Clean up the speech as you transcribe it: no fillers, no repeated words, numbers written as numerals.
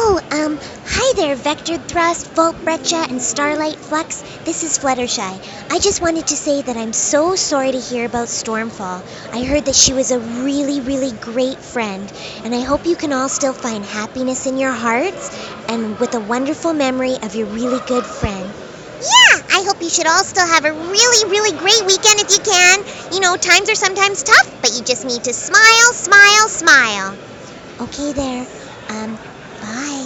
Hi there, Vectored Thrust, Volt Breccia, and Starlight Flux. This is Fluttershy. I just wanted to say that I'm so sorry to hear about Stormfall. I heard that she was a really, really great friend, and I hope you can all still find happiness in your hearts and with a wonderful memory of your really good friend. Yeah, I hope you should all still have a really, really great weekend if you can. You know, times are sometimes tough, but you just need to smile, smile, smile. Okay there. Bye.